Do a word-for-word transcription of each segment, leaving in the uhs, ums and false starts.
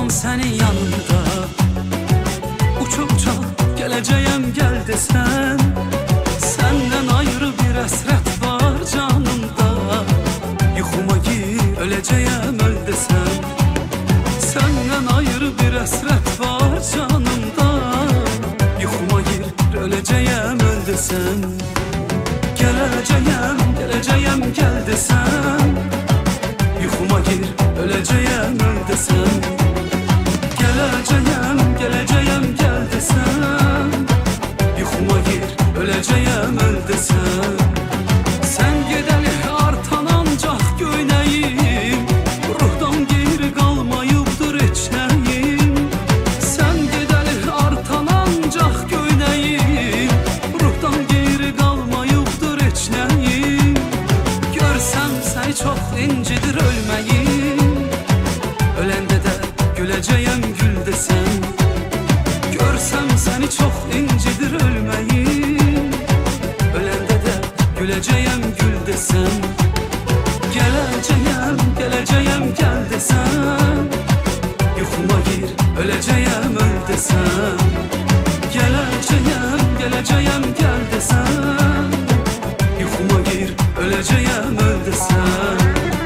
senin yanında. Uça uça geleceğim gel desen, senden ayrı bir esret var canımda. Yuxuma gir öleceğim öl desen, senden ayrı bir esret var canımda. Yuxuma gir öleceğim öl desen, geleceğim geleceğim gel desen, yuxuma gir öleceğim öl desen, geleceğim geleceğim gel desen, yuxuma gir öleceğim öl desen. Sen gedeli artan ancaq göynəyim, ruhdan geri qalmayıbdır heç nəyim. Sen gedeli artan ancaq göynəyim, ruhdan geri qalmayıbdır heç nəyim. Görsəm səni çox incidir ölməyim, öləndə də güləcəyəm gül desen. Görsəm səni çox incidir ölməyim, öləndə də güləcəyəm gül desen. Gələcəyəm, gələcəyəm gəl desen, yuxuma gir öləcəyəm öl desen. Gələcəyəm, gələcəyəm gəl desen, yuxuma gir öləcəyəm öl desen.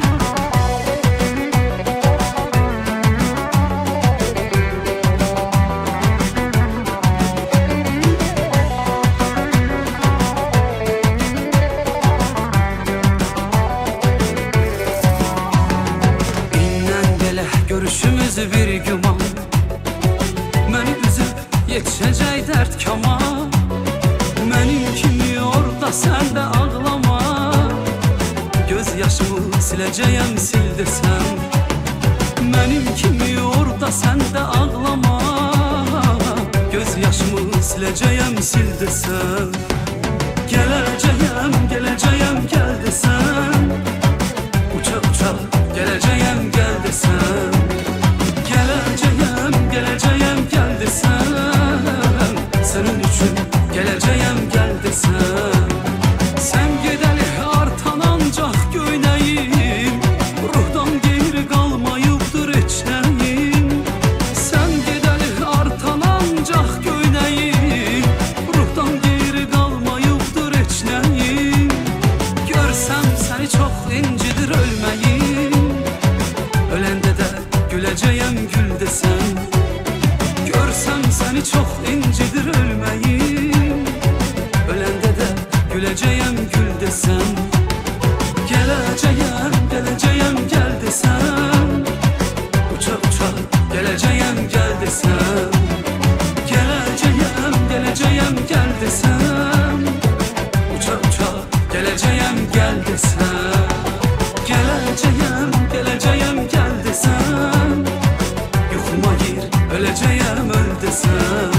Görüşümüz bir güman, məni üzüb yetişəcək dərd kama. Mənim kimi orada sən də ağlama, göz yaşımı siləcəyəm sil desəm. Mənim kimi orada sən də ağlama, göz yaşımı siləcəyəm sil desəm. Gələcəyəm, gələcəyəm gəl desəm, uça uça gələcəyəm gəl desəm. Gələcəyəm, gələcəyəm gəl desəm, sənin üçün gələcəyəm gəl desəm. Sən gedəli artan ancaq göynəyim, ruhdan geri qalmayıbdır heç nəyim. Sən gedəli artan ancaq göynəyim, ruhdan geri qalmayıbdır heç nəyim. Görsəm səni çox incidir ölməyim, öləndə də güləcəyəm gül desen. Görsəm səni çox incidir ölməyim, öləndə də güləcəyəm gül desen. Gələcəyəm, gələcəyəm gəl desen, uça uça gələcəyəm gəl desen. Gələcəyəm, gələcəyəm gəl desen, uça uça gələcəyəm gəl desen. Gələcəyəm, gələcəyəm gəl desen, yuxuma gir öləcəyəm öl desen.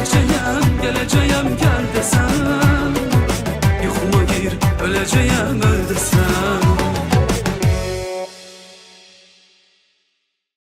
Gələcəyəm, gələcəyəm gəl desen, yuxuma gir öləcəyəm öl desen.